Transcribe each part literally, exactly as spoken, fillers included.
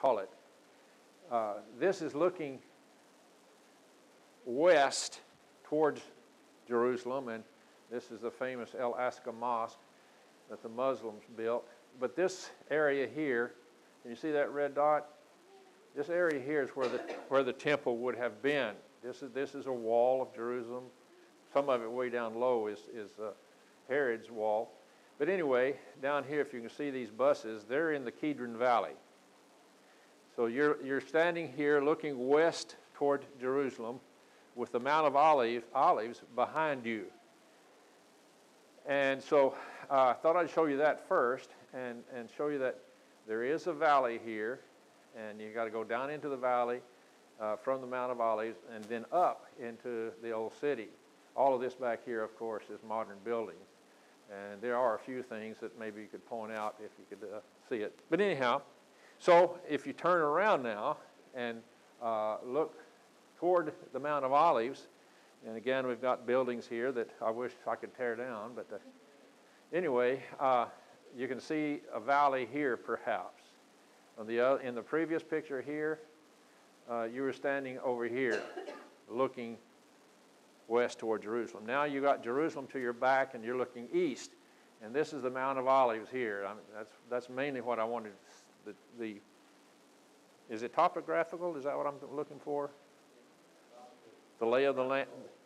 call it. Uh, this is looking west towards Jerusalem, and this is the famous El Aqsa Mosque that the Muslims built. But this area here, can you see that red dot? This area here is where the where the temple would have been. This is this is a wall of Jerusalem. Some of it way down low is is uh, Herod's wall. But anyway, down here, if you can see these buses, they're in the Kidron Valley. So you're you're standing here looking west toward Jerusalem, with the Mount of Olives, Olives behind you. And so uh, I thought I'd show you that first, and and show you that there is a valley here. And you got to go down into the valley uh, from the Mount of Olives and then up into the old city. All of this back here, of course, is modern buildings. And there are a few things that maybe you could point out if you could uh, see it. But anyhow, so if you turn around now and uh, look toward the Mount of Olives, and again, we've got buildings here that I wish I could tear down. But uh, anyway, uh, you can see a valley here perhaps. On the, uh, in the previous picture here, uh, you were standing over here looking west toward Jerusalem. Now you got Jerusalem to your back and you're looking east. And this is the Mount of Olives here. I mean, that's, that's mainly what I wanted. The, the, is it topographical? Is that what I'm looking for? The lay of the land?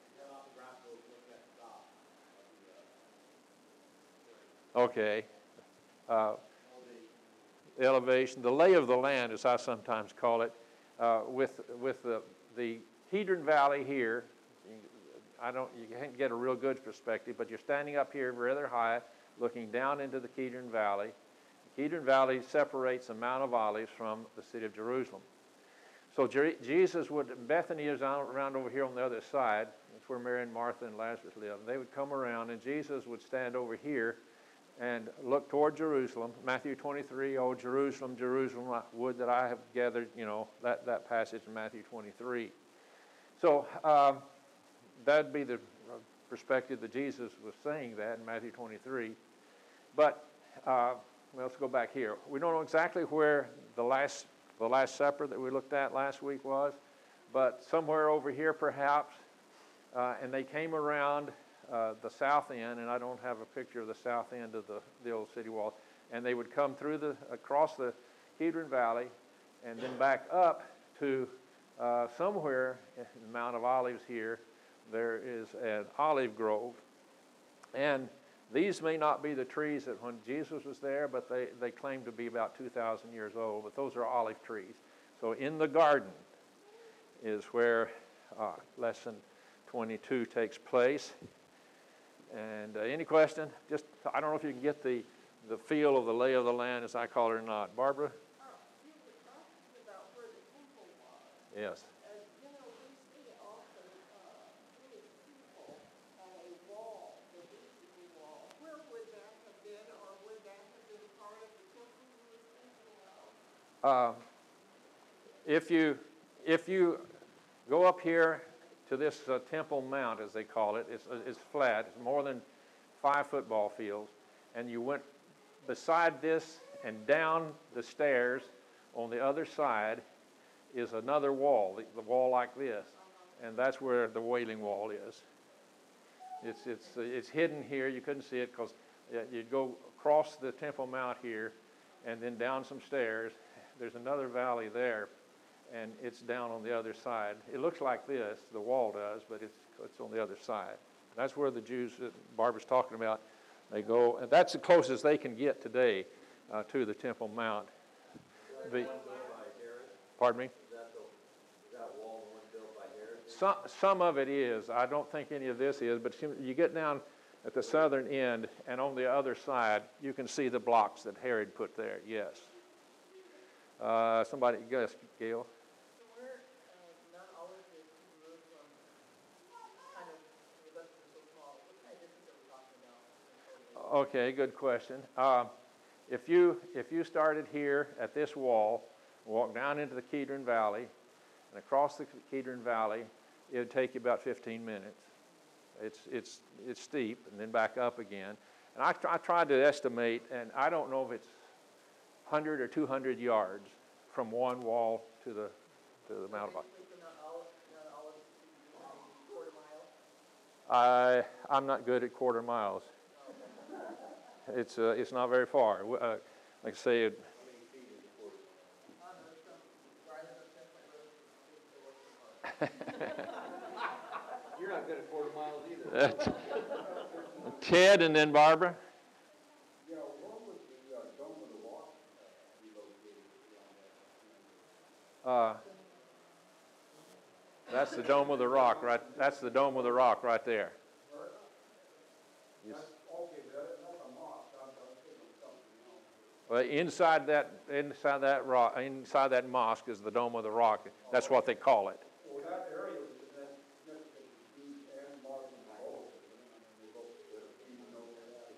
Okay. Uh, elevation, the lay of the land, as I sometimes call it, uh, with with the the Kidron Valley here. I don't, you can't get a real good perspective, but you're standing up here rather high, looking down into the Kidron Valley. The Kidron Valley separates the Mount of Olives from the city of Jerusalem. So Jer- Jesus would, Bethany is out, around over here on the other side. That's where Mary and Martha and Lazarus lived. And they would come around, and Jesus would stand over here and look toward Jerusalem. Matthew twenty-three, oh, Jerusalem, Jerusalem, would that I have gathered, you know, that, that passage in Matthew twenty-three. So um, that'd be the perspective that Jesus was saying that in Matthew twenty-three. But uh, well, let's go back here. We don't know exactly where the last, the last supper that we looked at last week was, but somewhere over here perhaps, uh, and they came around Uh, the south end, and I don't have a picture of the south end of the, the old city wall, and they would come through the, across the Kidron Valley, and then back up to uh, somewhere in the Mount of Olives here, there is an olive grove, and these may not be the trees that when Jesus was there, but they, they claim to be about two thousand years old, but those are olive trees. So in the garden is where uh, lesson twenty-two takes place. And uh, any question? Just, I don't know if you can get the, the feel of the lay of the land, as I call it, or not. Barbara? Uh, you were talking about where the temple was. Yes. And, you know, we see often uh, many people on a wall, the visible wall. Where would that have been, or would that have been part of the temple you were thinking of? Uh, if you, if you go up here to this uh, Temple Mount, as they call it. It's, it's flat. It's more than five football fields. And you went beside this and down the stairs on the other side is another wall, the, the wall like this. And that's where the Wailing Wall is. It's, it's, uh, it's hidden here. You couldn't see it because you'd go across the Temple Mount here and then down some stairs. There's another valley there, and it's down on the other side. It looks like this, the wall does, but it's it's on the other side. That's where the Jews that Barbara's talking about, they go, and that's the closest they can get today uh, to the Temple Mount. The, pardon me? Is that, the, is that wall the one built by Herod? Some, some of it is. I don't think any of this is, but you get down at the southern end, and on the other side, you can see the blocks that Herod put there, yes. Uh, somebody, guess, Gail? So where uh, Mount Olives is to Jerusalem, kind of, the rest is so small, what kind of distance are we talking about? Okay, good question. Uh, if you if you started here at this wall, walk down into the Kidron Valley, and across the Kidron Valley, it would take you about fifteen minutes. It's it's it's steep, and then back up again. And I, I tried to estimate, and I don't know if it's one hundred or two hundred yards from one wall to the, to the Mount of Olives. Basically, so not all, not all of it, quarter mile? I, I'm not good at quarter miles. It's, uh, it's not very far. Uh, like I say, it, I don't know, some, where I live on Ten Point Road, it's the work. You're not good at quarter miles either. Ted and then Barbara. Yeah, where was the uh, Dome of the Rock uh, relocated beyond that? Uh, that's the Dome of the Rock, right? That's the Dome of the Rock right there. Yes. That's, okay, that, that's a mosque. I'm, I'm thinking of something else. Well, inside that, inside that rock, inside that mosque is the Dome of the Rock. That's what they call it. Well, that area was then significant to Jews and Muslims both. And they both, uh, even though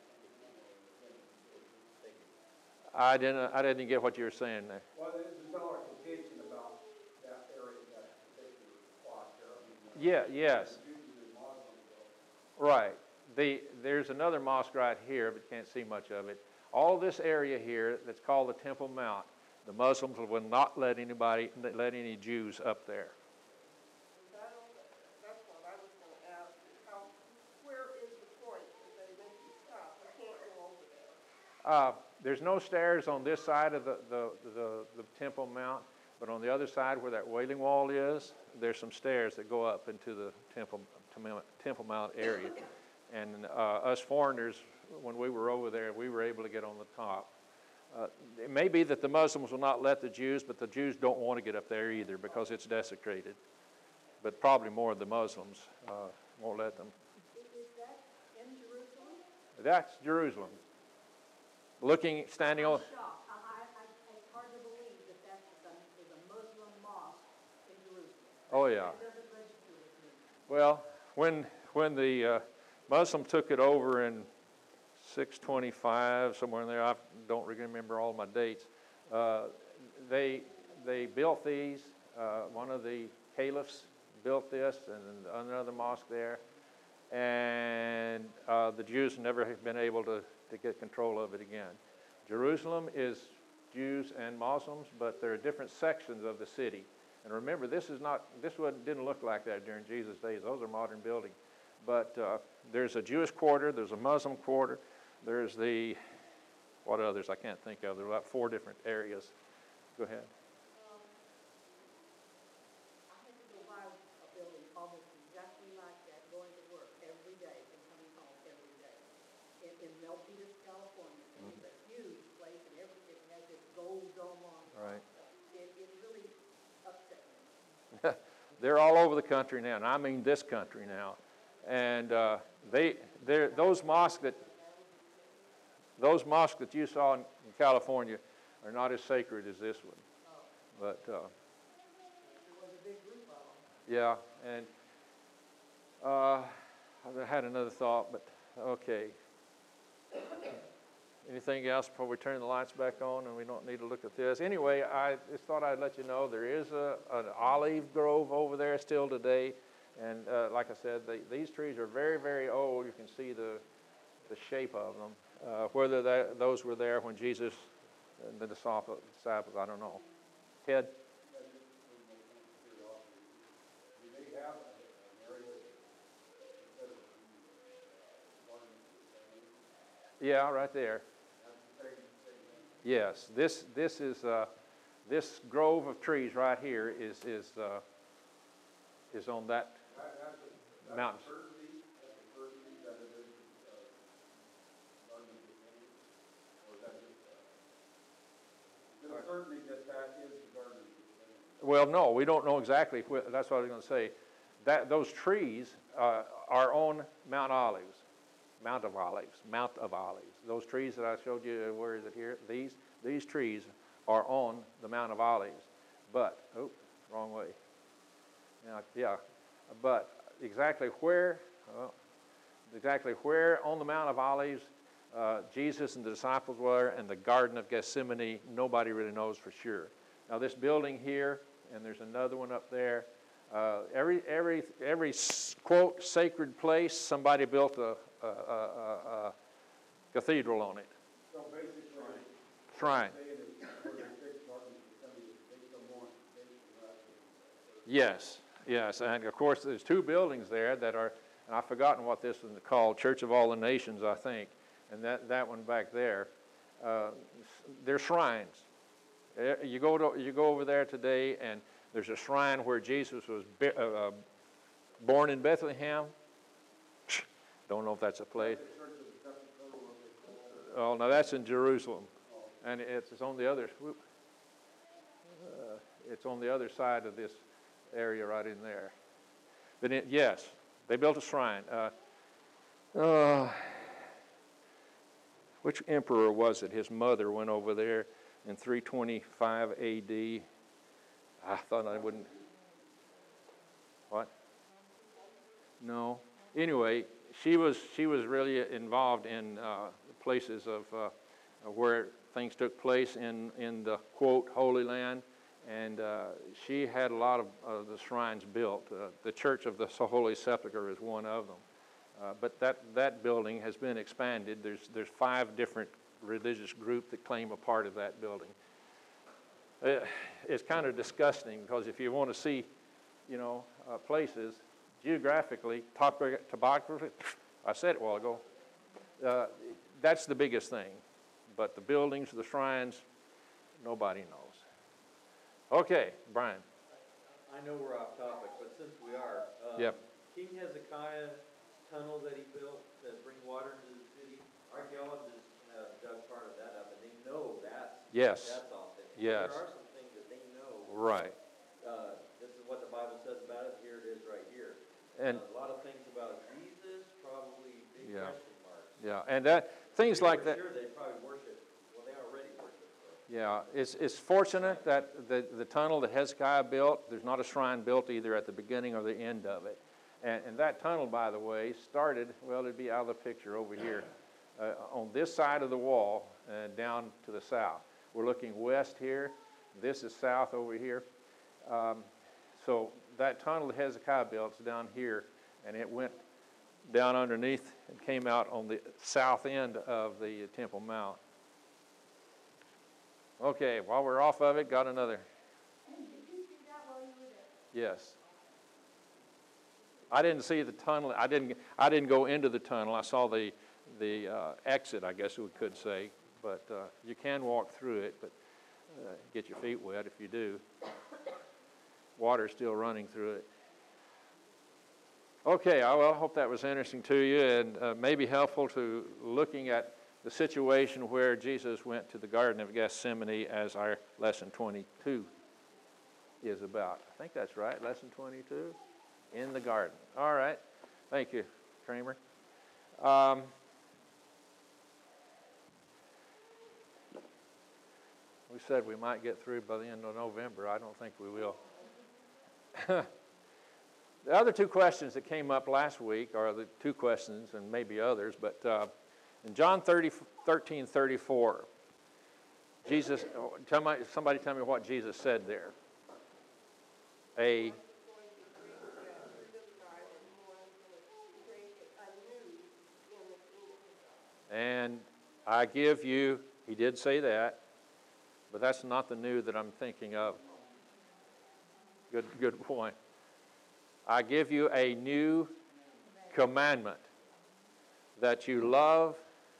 that. I didn't, I didn't get what you were saying there. Well, there's been clarification about that area, that particular spot there. I mean, Yeah, yes, Jews and Muslims, so. right. The, there's another mosque right here, but you can't see much of it. All this area here that's called the Temple Mount, the Muslims will not let anybody, let any Jews up there. That, that's what I was gonna ask, how, where is the point that they make you stop? I can't go over there. Uh, there's no stairs on this side of the, the, the, the Temple Mount, but on the other side where that Wailing Wall is, there's some stairs that go up into the Temple, Temple Mount area. And uh, us foreigners, when we were over there, we were able to get on the top. Uh, it may be that the Muslims will not let the Jews, but the Jews don't want to get up there either because it's desecrated. But probably more of the Muslims uh, won't let them. Is that in Jerusalem? That's Jerusalem. Looking, standing on. I'm shocked. I, I, I, it's hard to believe that that is a, is a Muslim mosque in Jerusalem. Oh yeah. That doesn't register with me. Well, when when the uh, Muslim took it over in six twenty-five, somewhere in there, I don't remember all my dates. Uh, they they built these. Uh, one of the caliphs built this, and another mosque there. And uh, the Jews never have been able to, to get control of it again. Jerusalem is Jews and Muslims, but there are different sections of the city. And remember, this is not, this wasn't, didn't look like that during Jesus' days. Those are modern buildings. But uh, there's a Jewish quarter, there's a Muslim quarter, there's the, what others I can't think of. There are about four different areas. Go ahead. Um, I had to go by a building almost exactly like that, going to work every day and coming home every day. In, in Milpitas, California. And it's a huge place, and every, it has this gold dome on it. Right. It, it really upset me. They're all over the country now, and I mean this country now. And uh, they, they're, those mosques that, those mosques that you saw in, in California are not as sacred as this one. But uh, There was a big group of them. yeah, and uh, I had another thought, but okay. Anything else before we turn the lights back on and we don't need to look at this? Anyway, I just thought I'd let you know there is a, an olive grove over there still today. And uh, like I said, they, these trees are very, very old. You can see the, the shape of them. Uh, whether that, those were there when Jesus and the disciples, I don't know. Ted? Do they have an area instead of Yeah, right there. Yes, this this is uh, this grove of trees right here is is uh, is on that mountain. Certainly that that is the Garden of Gethsemane. Well, no, we don't know exactly. Wh- that's what I was going to say. That those trees uh, are on Mount Olives, Mount of Olives, Mount of Olives. Those trees that I showed you, where is it here? These these trees are on the Mount of Olives. But oh, wrong way. Yeah, yeah. But exactly where? Well, exactly where on the Mount of Olives uh, Jesus and the disciples were, and the Garden of Gethsemane, nobody really knows for sure. Now this building here, and there's another one up there. Uh, every every every quote sacred place, somebody built a, a, a, a, a cathedral on it. So basically, Shrine. saying is where they fixed Garden of Gethsemane Yes, yes, and of course, there's two buildings there that are, and I've forgotten what this is called, Church of All the Nations, I think, and that, that one back there, uh, they're shrines. Eh, You go to, you go over there today, and there's a shrine where Jesus was be, uh, uh, born in Bethlehem. Don't know if that's a place. Oh, no, that's in Jerusalem, and it's, it's on the other. Whoop, uh, it's on the other side of this area right in there. But it, yes, they built a shrine. Uh, uh, which emperor was it? His mother went over there in three twenty-five A D. I thought I wouldn't. What? No. Anyway, she was she was really involved in uh, places of uh, where things took place in in the quote Holy Land. And uh, she had a lot of uh, the shrines built. Uh, the Church of the Holy Sepulchre is one of them. Uh, but that, that building has been expanded. There's, there's five different religious groups that claim a part of that building. Uh, it's kind of disgusting because if you want to see, you know, uh, places geographically, topogra- topography, I said it a while ago, uh, that's the biggest thing. But the buildings, the shrines, nobody knows. Okay, Brian. I know we're off topic, but since we are, um, Yep. King Hezekiah tunnel that he built to bring water into the city, archaeologists have dug part of that up, and they know that's, Yes. that's authentic. Yes. There are some things that they know. Right. Uh, this is what the Bible says about it, here it is right here. And Uh, a lot of things about Jesus, probably big Yeah. question marks. yeah, and that things They like were that. Sure, they probably worship, well, they already worship. So. Yeah, it's, it's fortunate that the, the tunnel that Hezekiah built, there's not a shrine built either at the beginning or the end of it. And, and that tunnel, by the way, started, well, it'd be out of the picture over here, uh, on this side of the wall and down to the south. We're looking west here. This is south over here. Um, so that tunnel that Hezekiah built is down here, and it went down underneath and came out on the south end of the Temple Mount. Okay, while we're off of it, got another. Did you see that while you were there? Yes. I didn't see the tunnel. I didn't. I didn't go into the tunnel. I saw the the uh, exit, I guess we could say. But uh, you can walk through it, but uh, get your feet wet if you do. Water's still running through it. Okay, I well, hope that was interesting to you and uh, maybe helpful to looking at the situation where Jesus went to the Garden of Gethsemane, as our lesson twenty-two is about. I think that's right, lesson twenty-two, in the garden. All right, thank you, Kramer. Um, we said we might get through by the end of November. I don't think we will. The other two questions that came up last week are the two questions, and maybe others, but uh, in John thirteen thirty-four, Jesus, tell me, somebody tell me what Jesus said there. A, and I give you, he did say that, but that's not the new that I'm thinking of. Good, good point. I give you a new commandment, that you love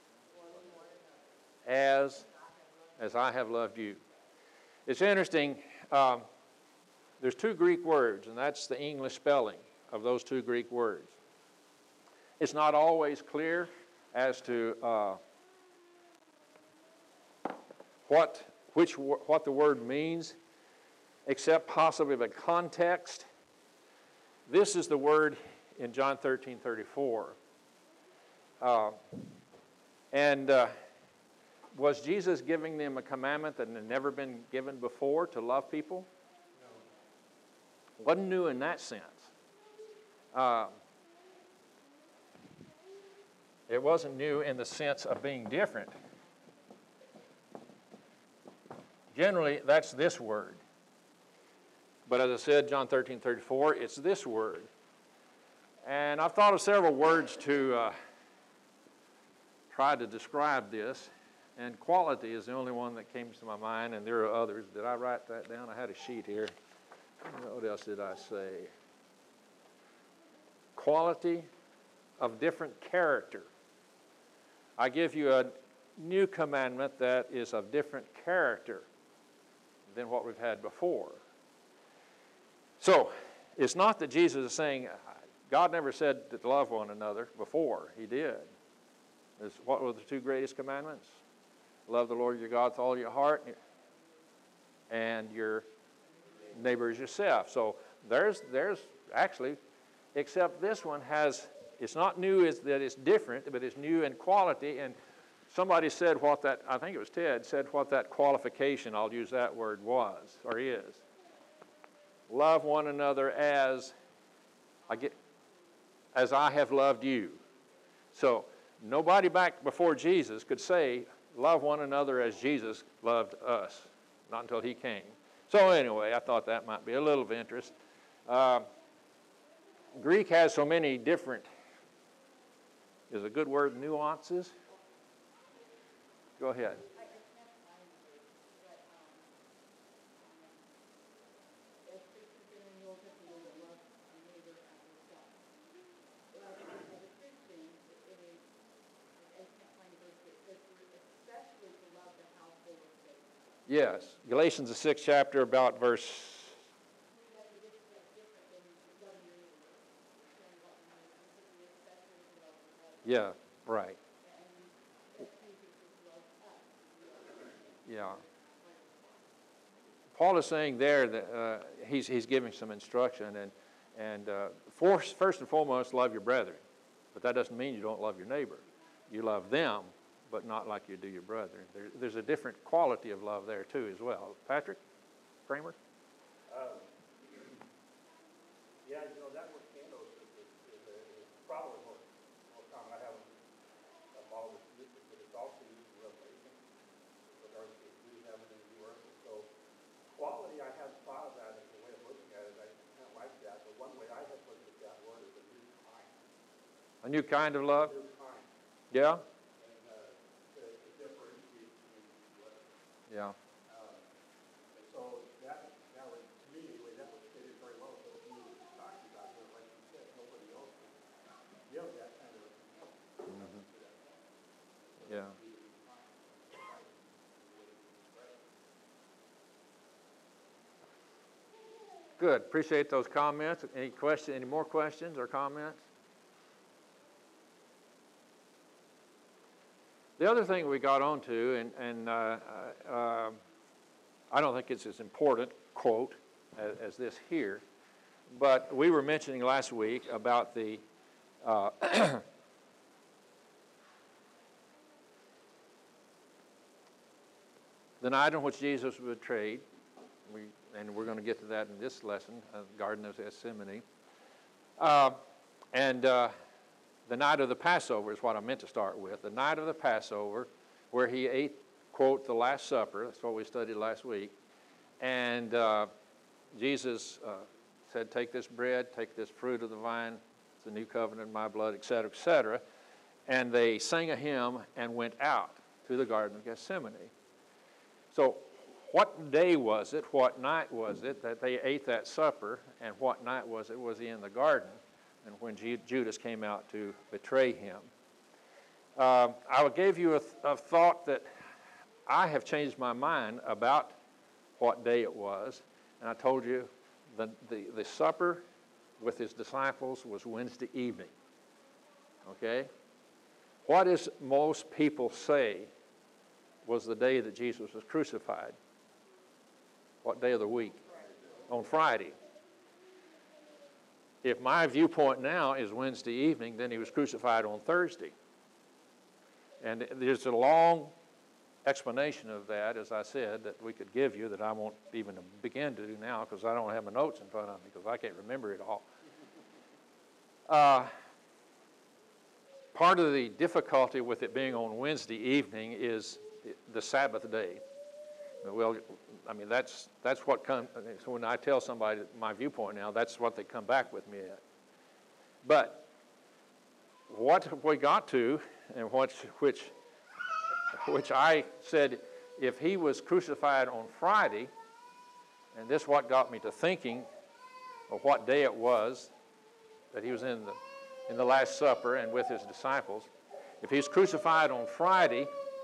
as, as I have loved you. It's interesting, um, there's two Greek words, and that's the English spelling of those two Greek words. It's not always clear as to uh, what, which, what the word means, except possibly the context. This is the word in John thirteen thirty-four. Uh, and uh, was Jesus giving them a commandment that had never been given before, to love people? No. Wasn't new in that sense. Uh, it wasn't new in the sense of being different. Generally, that's this word. But as I said, John thirteen thirty-four, it's this word. And I've thought of several words to uh, try to describe this. And quality is the only one that came to my mind, and there are others. Did I write that down? I had a sheet here. what else did I say? Quality of different character. I give you a new commandment that is of different character than what we've had before. So, it's not that Jesus is saying, God never said to love one another before. He did. It's, what were the two greatest commandments? Love the Lord your God with all your heart and your neighbor as yourself. So there's, there's actually, except this one has, it's not new is that it's different, but it's new in quality. And somebody said what that, I think it was Ted, said what that qualification, I'll use that word, was or is. Love one another as I get, as I have loved you. So nobody back before Jesus could say, love one another as Jesus loved us. Not until he came. So anyway, I thought that might be a little of interest. Uh, Greek has so many different, is a good word, nuances? Go ahead. I, I can't find it, but, um, as Christians in the Old Testament, we love our neighbor as yourself. But as a Christian, it is, I can't find a verse that says we're especially to love the household of faith. Yes, Galatians the sixth chapter about verse. Yeah, right. Yeah. Paul is saying there that uh, he's, he's giving some instruction, and, and uh, first, first and foremost, love your brethren. But that doesn't mean you don't love your neighbor. You love them, but not like you do your brethren. There, there's a different quality of love there, too, as well. Patrick Kramer? Um, yeah, you know, that word candles is, is, is, a, is probably more, more common. I haven't involved with it, but it's also used in Revelation with regards to new heaven and new earth. And so, quality, I have thought of that as a way of looking at it. I kind of like that, but one way I have looked at that word is a new kind. A new kind of love? A new kind. Yeah? And uh, to, to differentiate between the other. Yeah. Um, and so that, that would, to me anyway, that would fit in very well with what you were talking about here. Like you said, nobody else can give that kind of a Mm-hmm. Yeah. Good. Appreciate those comments. Any question? Any more questions or comments? The other thing we got onto, and, and uh, uh, I don't think it's as important, quote, as, as this here, but we were mentioning last week about the uh, the night on which Jesus was betrayed. We, and we're going to get to that in this lesson, uh, Garden of Gethsemane. Uh, and uh, the night of the Passover is what I meant to start with. The night of the Passover, where he ate, quote, the Last Supper. That's what we studied last week. And uh, Jesus uh, said, take this bread, take this fruit of the vine. It's the new covenant in my blood, et cetera, et cetera. And they sang a hymn and went out to the Garden of Gethsemane. So what day was it, what night was it that they ate that supper, and what night was it? Was he in the garden? And when Judas came out to betray him. Uh, I gave you a, th- a thought that I have changed my mind about what day it was. And I told you the, the, the supper with his disciples was Wednesday evening. Okay? What does most people say was the day that Jesus was crucified? What day of the week? On Friday. If my viewpoint now is Wednesday evening, then he was crucified on Thursday. And there's a long explanation of that, as I said, that we could give you that I won't even begin to do now because I don't have my notes in front of me because I can't remember it all. Uh, part of the difficulty with it being on Wednesday evening is the Sabbath day. Well, I mean, that's that's what comes, so when I tell somebody my viewpoint now, that's what they come back with me at. But what we got to, and what, which, which I said, if he was crucified on Friday, And this what got me to thinking of what day it was that he was in the, in the Last Supper and with his disciples. If he's crucified on Friday,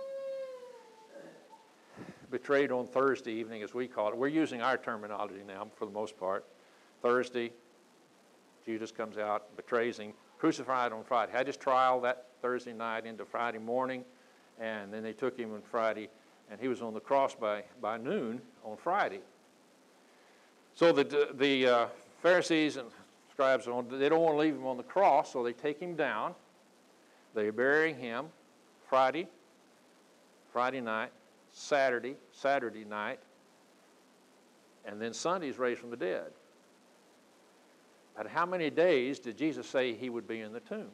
betrayed on Thursday evening, as we call it. We're using our terminology now for the most part. Thursday, Judas comes out, betrays him, crucified on Friday. Had his trial that Thursday night into Friday morning, and then they took him on Friday, and he was on the cross by, by noon on Friday. So the, the uh, Pharisees and scribes, they don't want to leave him on the cross, so they take him down. They bury him Friday, Friday night, Saturday, Saturday night, and then Sunday's raised from the dead. But how many days did Jesus say he would be in the tomb?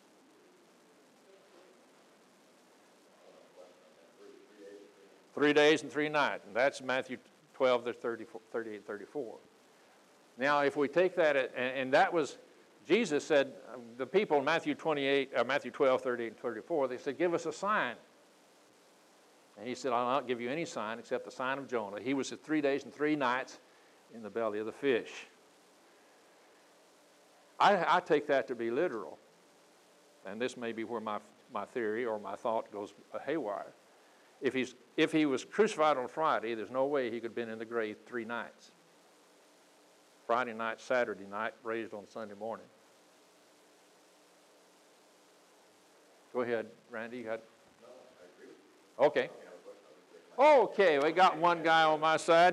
Three days and three nights. And that's Matthew twelve, thirty-eight, thirty-four. Now, if we take that, and, and that was, Jesus said, the people in Matthew twenty-eight, uh, Matthew twelve, thirty-eight, and thirty-four, they said, give us a sign. And he said, I'll not give you any sign except the sign of Jonah. He was at three days and three nights in the belly of the fish. I, I take that to be literal. And this may be where my, my theory or my thought goes haywire. If, he's, if he was crucified on Friday, there's no way he could have been in the grave three nights. Friday night, Saturday night, raised on Sunday morning. Go ahead, Randy. You got... No, I agree. Okay. Okay, we got one guy on my side.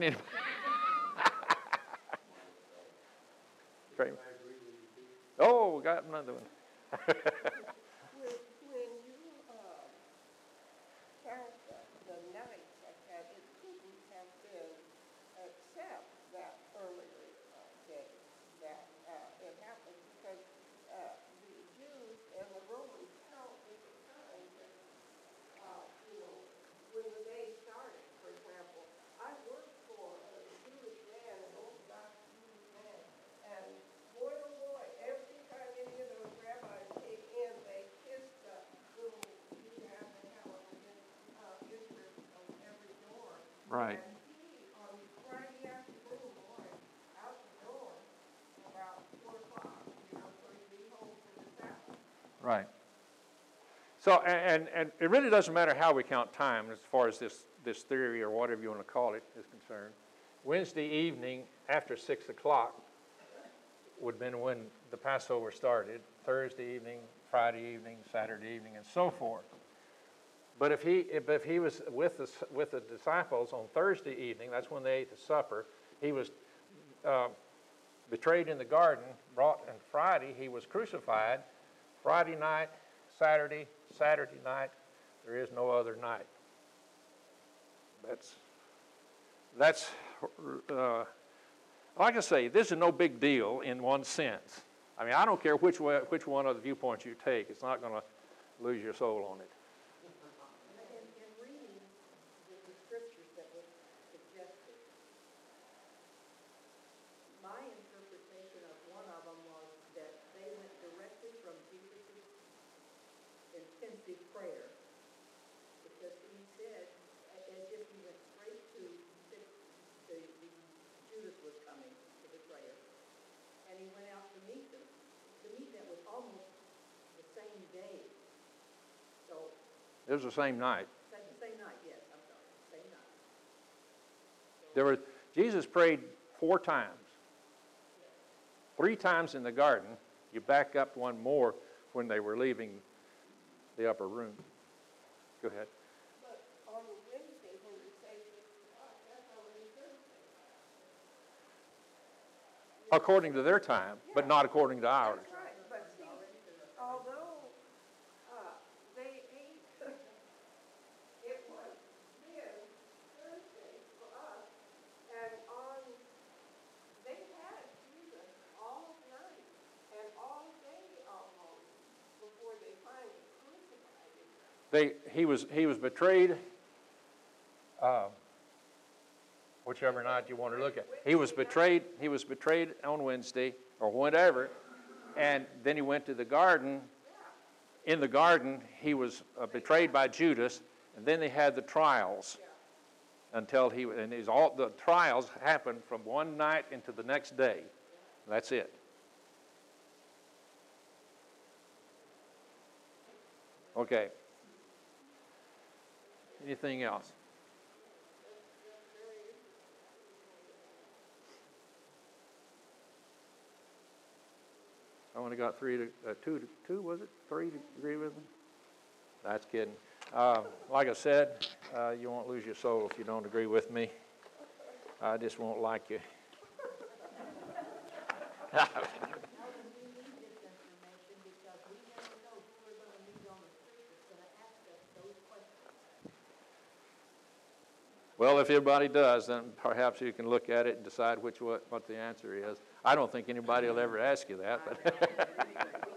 Oh, we got another one. When, when you, uh, count the, the nights like that, it couldn't have been except that earlier uh, day that uh, it happened, because uh, the Jews and the Romans count every time that, uh, you know, when the day started. For example, I worked for a Jewish man, an Orthodox Jewish man, and boy, oh boy, every time any of those rabbis came in, they kissed the little beehive they have on the uh, entrance of every door. Right. And he, on Friday afternoon, boy, out the door about four o'clock, you know, so he'd be home for the Sabbath. Right. So, and, and it really doesn't matter how we count time as far as this, this theory or whatever you want to call it is concerned. Wednesday evening after six o'clock would have been when the Passover started. Thursday evening, Friday evening, Saturday evening, and so forth. But if he, if, if he was with the, with the disciples on Thursday evening, that's when they ate the supper, he was uh, betrayed in the garden, brought on Friday, he was crucified. Friday night, Saturday, Saturday night, there is no other night. That's, that's uh, like I say, this is no big deal in one sense. I mean, I don't care which way, which one of the viewpoints you take. It's not going to lose your soul on it. In, in reading the, the scriptures that were suggested, my interpretation of one of them was that they went directly from Jesus' intensive prayer, because he said, a- as if he went straight to the, the, the Judas was coming to the prayer, and he went out to meet them. To meet them was almost the same day. So, It was the same night. same, same night, yes, I'm sorry, same night. There were, Jesus prayed four times. Three times in the garden. You back up one more when they were leaving the upper room. Go ahead. But on Wednesday, when you say six o'clock, that's already Thursday. According to their time, but not according to ours. That's right, but see, although, uh, they ate, it was then Thursday for us, and on, they had Jesus all night and all day almost before they finally crucified him. They, he was, he was betrayed, uh, whichever night you want to look at. He was betrayed, he was betrayed on Wednesday or whatever, and then he went to the garden. In the garden, he was uh, betrayed by Judas, and then they had the trials. until he, and his, all, the trials happened from one night into the next day. That's it. Okay. Anything else? I only got three to, uh, two to, two was it? Three to agree with me? That's kidding. Uh, like I said, uh, you won't lose your soul if you don't agree with me. I just won't like you. Well, if everybody does, then perhaps you can look at it and decide which what, what the answer is. I don't think anybody will ever ask you that. But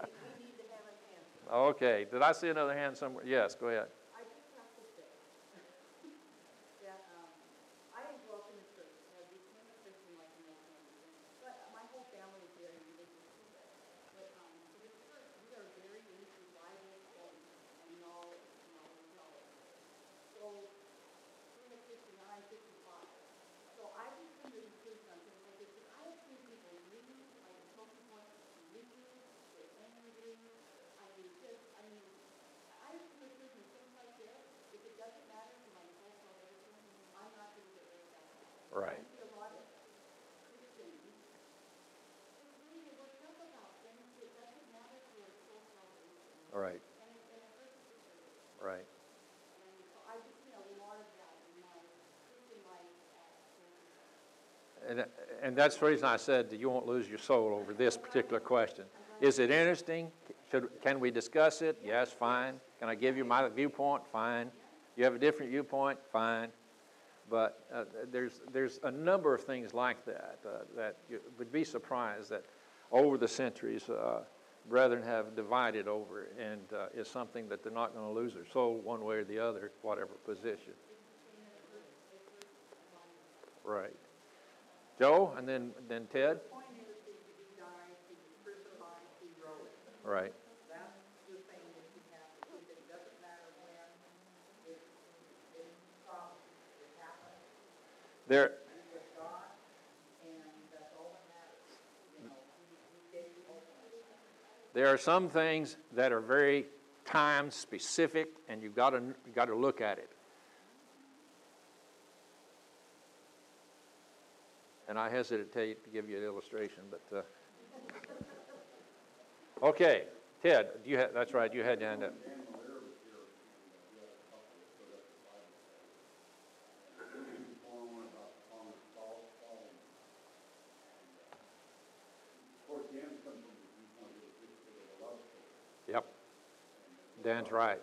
okay. Did I see another hand somewhere? Yes, go ahead. I just have to say that um, I grew up in the church. I became a Christian like in nineteen ninety-seven. But my whole family is very religious too. But um, for the church, we are very into Bible study and knowledge, knowledge, knowledge. So I'm a fifty-nine, fifty-five. So I just think that the church on things like this, because I have seen people leave, like some people leave, they're angry. I mean, just, I mean, I have seen the church in things like this. If it doesn't matter to my soul salvation, I'm not going to get rid of that. Right. I see a lot of Christians. It's really, it works up about things. It doesn't matter to our soul salvation. Right. And it, and it hurts the church. Right. And so I just see a lot of that in my Christian life at church. And, and that's the reason I said that you won't lose your soul over this particular question. Is it interesting? Should, can we discuss it? Yes, fine. Can I give you my viewpoint? Fine. You have a different viewpoint? Fine. But uh, there's, there's a number of things like that uh, that you would be surprised that over the centuries, uh, brethren have divided over, and uh, is something that they're not going to lose their soul one way or the other, whatever position. Right. Joe, and then, then Ted? The point is that he died, he was crucified, he rose. Right. That's the thing that you have to keep. It doesn't matter when, it, it promised, it happened. There, He was God, and that's all that matters. You know, he, he gave you hope. there are some things that are very time specific, and you've got to, you've got to look at it. And I hesitate to give you an illustration, but uh, okay, Ted, do you have, that's right, you had your hand up. Yep, Dan's right.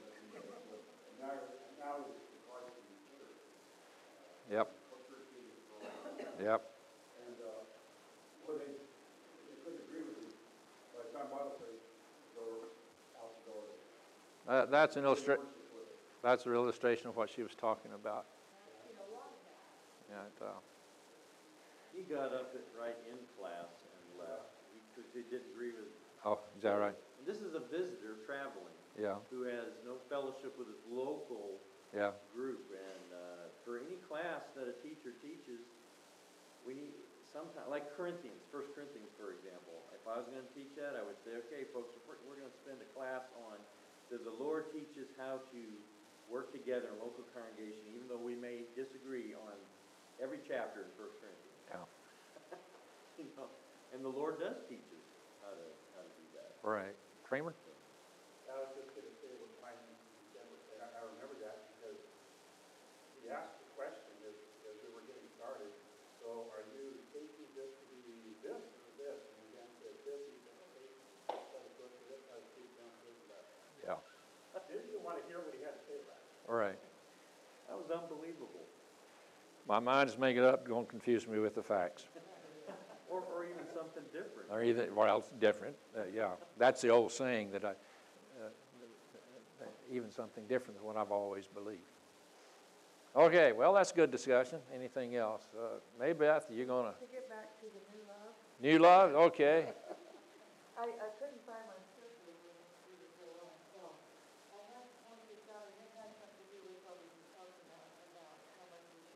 Yep. Yep. And, uh, well, they, they couldn't agree with me. By the time Bible study was over, out the door. Uh, that's an illustration. That's an illustration of what she was talking about. Yeah. It, uh, He got up at, right in class and left, because he didn't agree with. oh, is that right? And this is a visitor traveling. Yeah. Who has no fellowship with his local Yeah. group. And uh, for any class that a teacher teaches, we need, sometimes, like Corinthians, First Corinthians, for example. If I was going to teach that, I would say, okay, folks, we're, we're going to spend a class on, does the Lord teach us how to work together in a local congregation, even though we may disagree on every chapter in First Corinthians. Yeah. You know, and the Lord does teach us how to, how to do that. Right. Kramer? I was just going to say what Mike said, and I, I remember that because he asked the question as, as we were getting started. So are you taking this to be this or this? And again, said this, he said, okay, let's go to this, let's keep down this and that. Yeah. Didn't even want to hear what he had to say about it. All right. That was unbelievable. My mind is making it up, don't confuse me with the facts. Or, or even something different. Or either, well, it's different, uh, yeah. That's the old saying that I, uh, even something different than what I've always believed. Okay, well, that's good discussion. Anything else? Uh, Maybeth, you're going to... To get back to the new love, New love? Okay. I, I couldn't find my scripture when we were still on, so I have one that's out, and it has something to do with what we were talking about, about how much we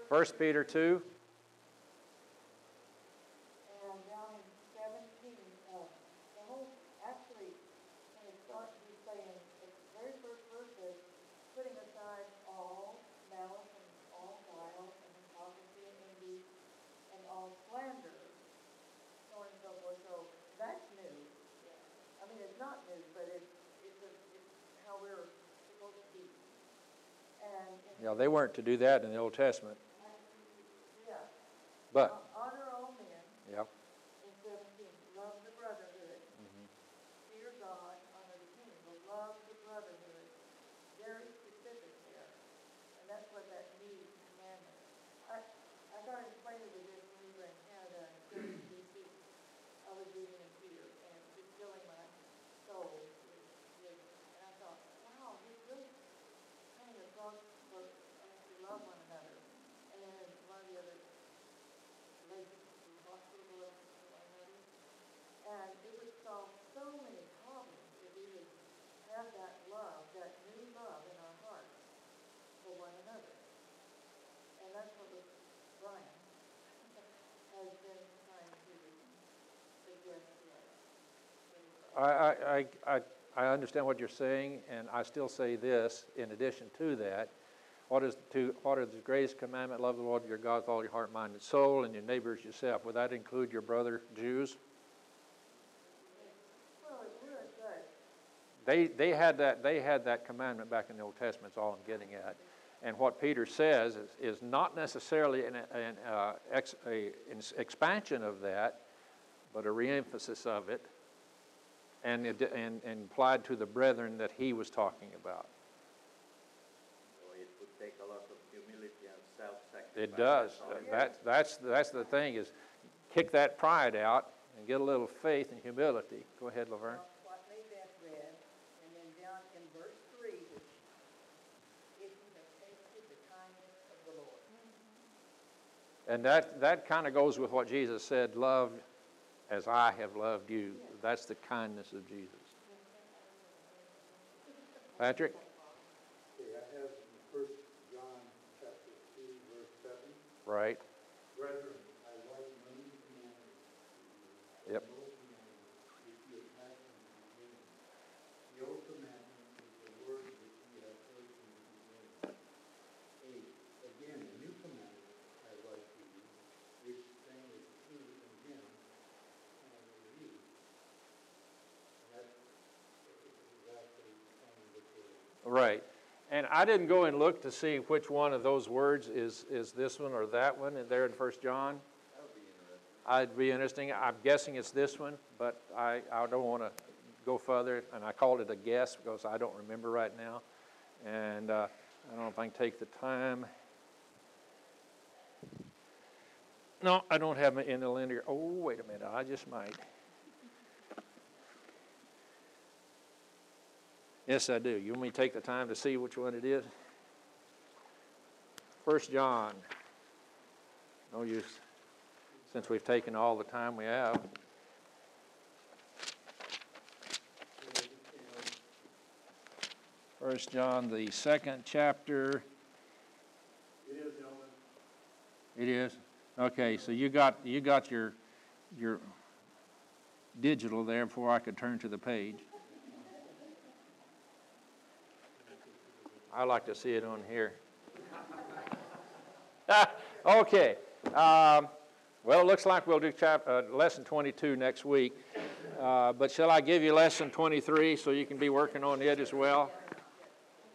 First Peter two. And down in seventeen, uh, the whole, actually, when it starts, he's saying, the very first verse is, putting aside all malice and all guile and hypocrisy and envy and all slander, so on and so forth. So that's new. I mean, it's not new, but it's, it's, a, it's how we're supposed to be. And, and Yeah, they weren't to do that in the Old Testament. yeah, But, honor all men. yeah. In seventeen, love the brotherhood, fear God, honor the king, but love the brotherhood, very specific there. And that's what that new commandment. I, I got acquainted with this when we were in Canada and still in D C. I was reading in Peter and just filling my soul with, with, and I thought, wow, he's really kind of brought for us to love one another. And then in one of the other places, the hospital, love one another. And it would solve so many problems if we would have that love, that new love in our hearts for one another. And that's what was Brian has been trying to suggest to us. I, I, I, I I understand what you're saying, and I still say this, in addition to that, what is, to, what is the greatest commandment? Love the Lord your God with all your heart, mind, and soul, and your neighbors yourself. Would that include your brother Jews? Well, it would, but They, they, had that, they had that commandment back in the Old Testament, is all I'm getting at. And what Peter says is, is not necessarily an, an, uh, ex, a, an expansion of that, but a reemphasis of it, and, it, and, and applied to the brethren that he was talking about. So it would take a lot of humility and self-sacrifice. It does. That's all it That, that's, that's the thing, is kick that pride out and get a little faith and humility. Go ahead, Laverne. Well, what Maybeth read, and then down in verse three, which, if you have tasted the kindness of the Lord. And that, that kind of goes with what Jesus said, love as I have loved you. That's the kindness of Jesus. Patrick? Okay, I have in First John chapter two, verse seven. Right. Brethren, I write many commandments to you. Yep. No commandment which you have had from the beginning. The old commandment is the word which you have heard from the beginning. Eight. Again, a new commandment I write to you, which thing is true in him and in you. And that's exactly the same with the Right. And I didn't go and look to see which one of those words is, is this one or that one and there in First John. That would be interesting. I'd be interesting. I'm guessing it's this one, but I, I don't want to go further. And I called it a guess because I don't remember right now. And uh, I don't know if I can take the time. No, I don't have it in the linear. Oh, wait a minute. I just might. Yes, I do. You want me to take the time to see which one it is? First John. No use, since we've taken all the time we have. First John, the second chapter. It is, gentlemen. It is? Okay, so you got you got your your digital there before I could turn to the page. I like to see it on here. Okay. Um, well, it looks like we'll do chap, uh, lesson twenty-two next week. Uh, but shall I give you lesson twenty-three so you can be working on it as well?